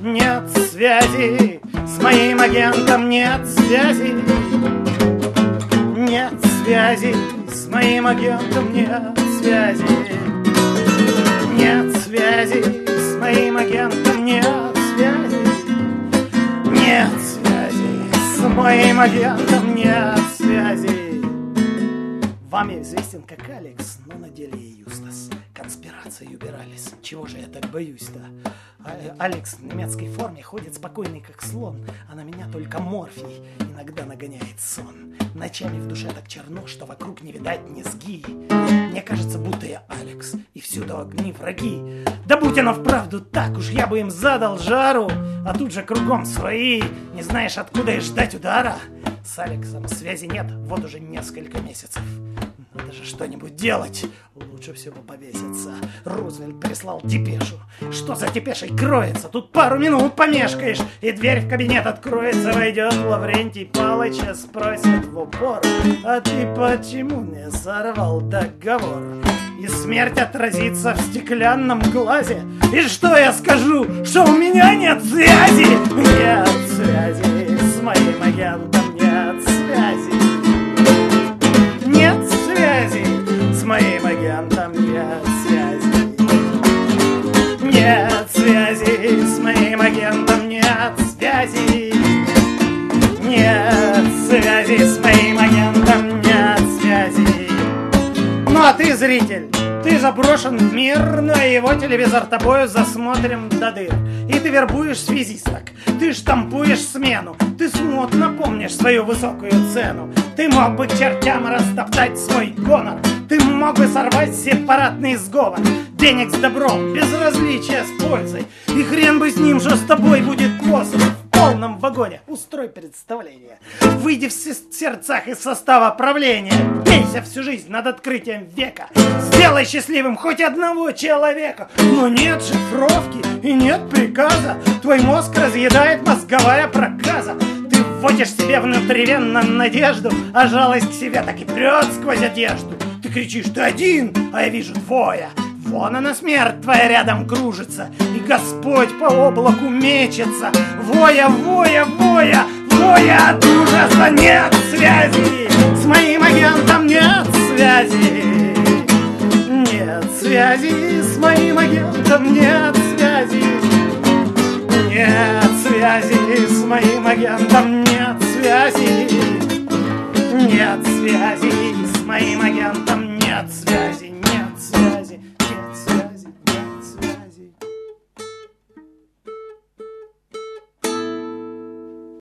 нет связи, с моим агентом нет связи. Нет связи, с моим агентом нет связи. Нет связи, с моим агентом нет связи. Нет связи, с моим агентом нет связи. Вам я известен как Алекс, но на деле я Юстас. Конспирация Юбералис. Чего же я так боюсь-то? Алекс в немецкой форме ходит спокойный как слон, а на меня только морфий иногда нагоняет сон. Ночами в душе так черно, что вокруг не видать низги. Мне кажется, будто я Алекс, и всюду огни враги. Да будь оно вправду так, уж я бы им задал жару. А тут же кругом свои, не знаешь, откуда и ждать удара. С Алексом связи нет вот уже несколько месяцев. Надо же что-нибудь делать. Лучше всего повеситься. Рузвельт прислал депешу. Что за депешей кроется? Тут пару минут помешкаешь, и дверь в кабинет откроется. Войдет Лаврентий Палыч и спросит в упор: а ты почему не сорвал договор? И смерть отразится в стеклянном глазе. И что я скажу? Что у меня нет связи? Нет связи, с моим агентом нет связи. Нет связи, с моим агентом нет связи. Нет связи, с моим агентом нет связи. Нет связи, с моим агентом нет связи. Ну а ты, зритель, ты заброшен в мир, на его телевизор тобою засмотрим до дыр. И ты вербуешь связисток, ты штампуешь смену, ты смутно помнишь свою высокую цену. Ты мог бы к чертям растоптать свой гонор, ты мог бы сорвать сепаратный сговор. Денег с добром, безразличия с пользой, и хрен бы с ним, что с тобой будет после. В полном вагоне устрой представление, выйди в сердцах из состава правления. Бейся всю жизнь над открытием века, сделай счастливым хоть одного человека. Но нет шифровки и нет приказа, твой мозг разъедает мозговая проказа. Ты вводишь себе внутривенно надежду, а жалость к себе так и прет сквозь одежду. Ты кричишь: ты один, а я вижу двое. Вон она, смерть твоя, рядом кружится, и Господь по облаку мечется. Воя, воя, воя, воя от ужаса. Нет связи, с моим агентом нет связи. Нет связи, с моим агентом нет связи. Нет связи, с моим агентом